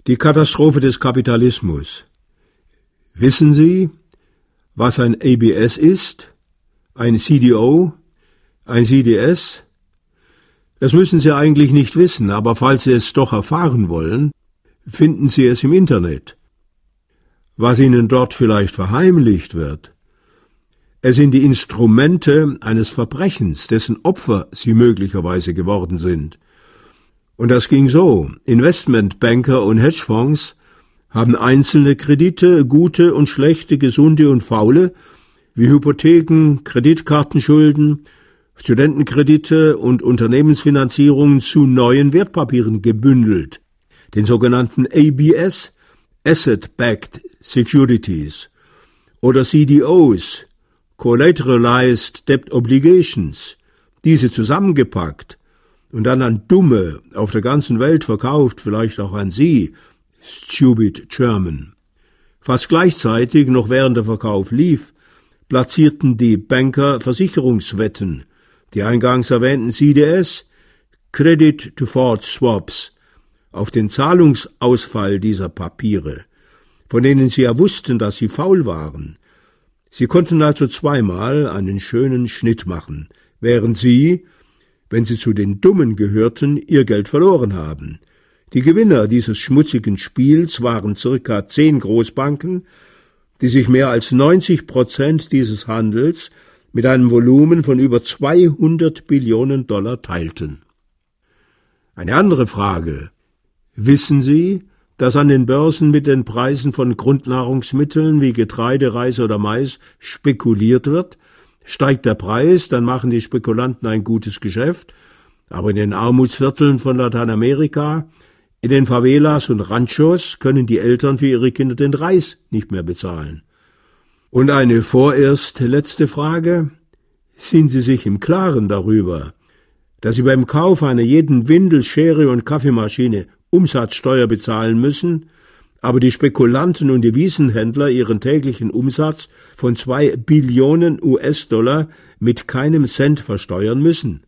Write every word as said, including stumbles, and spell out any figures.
Die Katastrophe des Kapitalismus. Wissen Sie, was ein A B S ist? Ein C D O? Ein C D S? Das müssen Sie eigentlich nicht wissen, aber falls Sie es doch erfahren wollen, finden Sie es im Internet. Was Ihnen dort vielleicht verheimlicht wird, es sind die Instrumente eines Verbrechens, dessen Opfer Sie möglicherweise geworden sind. Und das ging so. Investmentbanker und Hedgefonds haben einzelne Kredite, gute und schlechte, gesunde und faule, wie Hypotheken, Kreditkartenschulden, Studentenkredite und Unternehmensfinanzierungen zu neuen Wertpapieren gebündelt, den sogenannten A B S, Asset-Backed Securities, oder C D Os, Collateralized Debt Obligations, diese zusammengepackt und dann an Dumme auf der ganzen Welt verkauft, vielleicht auch an Sie, stupid German. Fast gleichzeitig, noch während der Verkauf lief, platzierten die Banker Versicherungswetten, die eingangs erwähnten C D S, Credit Default Swaps, auf den Zahlungsausfall dieser Papiere, von denen sie ja wussten, dass sie faul waren. Sie konnten also zweimal einen schönen Schnitt machen, während sie, wenn sie zu den Dummen gehörten, ihr Geld verloren haben. Die Gewinner dieses schmutzigen Spiels waren circa zehn Großbanken, die sich mehr als neunzig Prozent dieses Handels mit einem Volumen von über zweihundert Billionen Dollar teilten. Eine andere Frage. Wissen Sie, dass an den Börsen mit den Preisen von Grundnahrungsmitteln wie Getreide, Reis oder Mais spekuliert wird? Steigt der Preis, dann machen die Spekulanten ein gutes Geschäft, aber in den Armutsvierteln von Lateinamerika, in den Favelas und Ranchos können die Eltern für ihre Kinder den Reis nicht mehr bezahlen. Und eine vorerst letzte Frage. Sind Sie sich im Klaren darüber, dass Sie beim Kauf einer jeden Windel, Schere und Kaffeemaschine Umsatzsteuer bezahlen müssen, aber die Spekulanten und Devisenhändler ihren täglichen Umsatz von zwei Billionen U S-Dollar mit keinem Cent versteuern müssen?